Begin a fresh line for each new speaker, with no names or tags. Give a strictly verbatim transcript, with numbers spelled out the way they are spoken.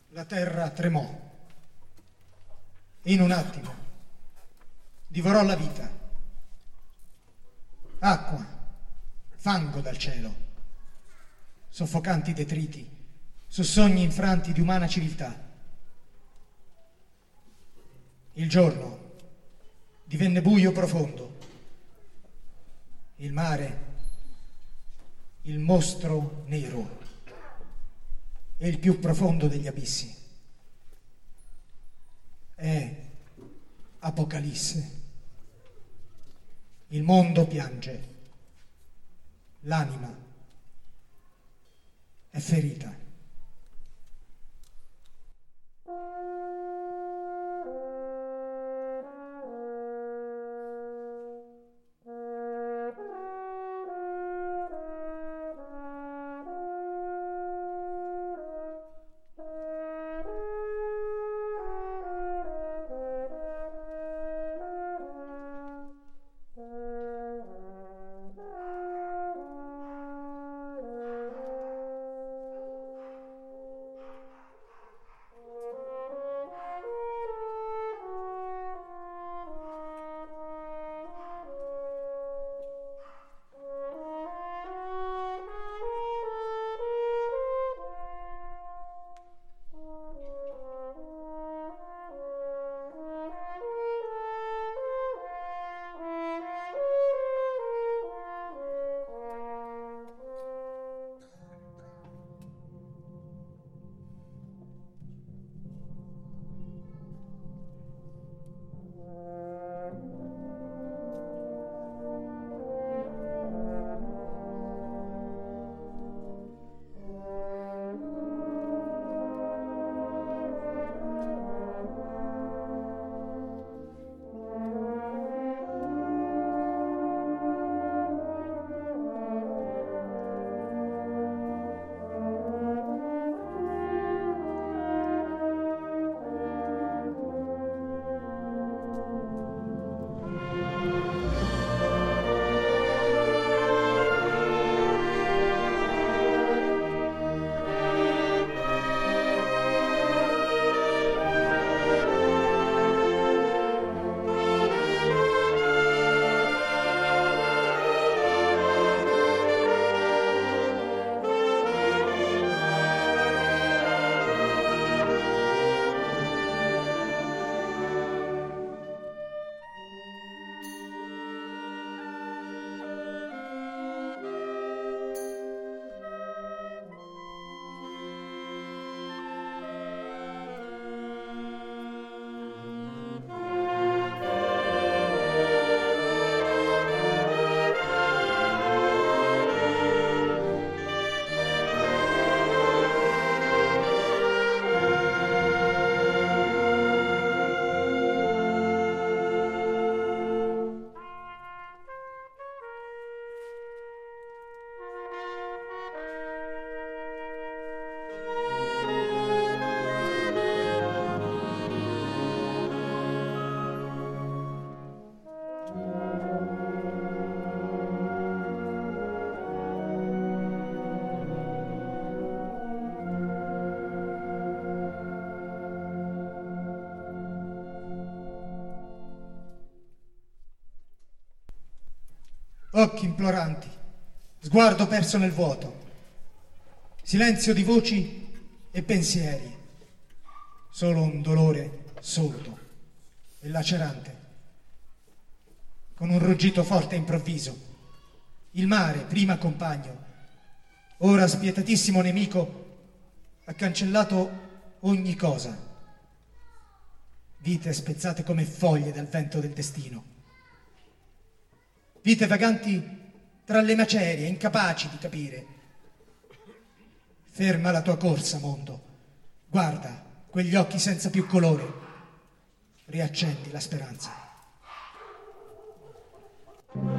La terra tremò. In un attimo divorò la vita. Acqua, fango dal cielo, soffocanti detriti su sogni infranti di umana civiltà. Il giorno divenne buio profondo. Il mare, il mostro nero e il più profondo degli abissi. È Apocalisse. Il mondo piange, l'anima è ferita. Occhi imploranti, sguardo perso nel vuoto, silenzio di voci e pensieri, solo un dolore sordo e lacerante. Con un ruggito forte e improvviso, il mare, prima compagno, ora spietatissimo nemico, ha cancellato ogni cosa. Vite spezzate come foglie dal vento del destino. Vite vaganti tra le macerie, incapaci di capire. Ferma la tua corsa, mondo. Guarda quegli occhi senza più colore. Riaccendi la speranza.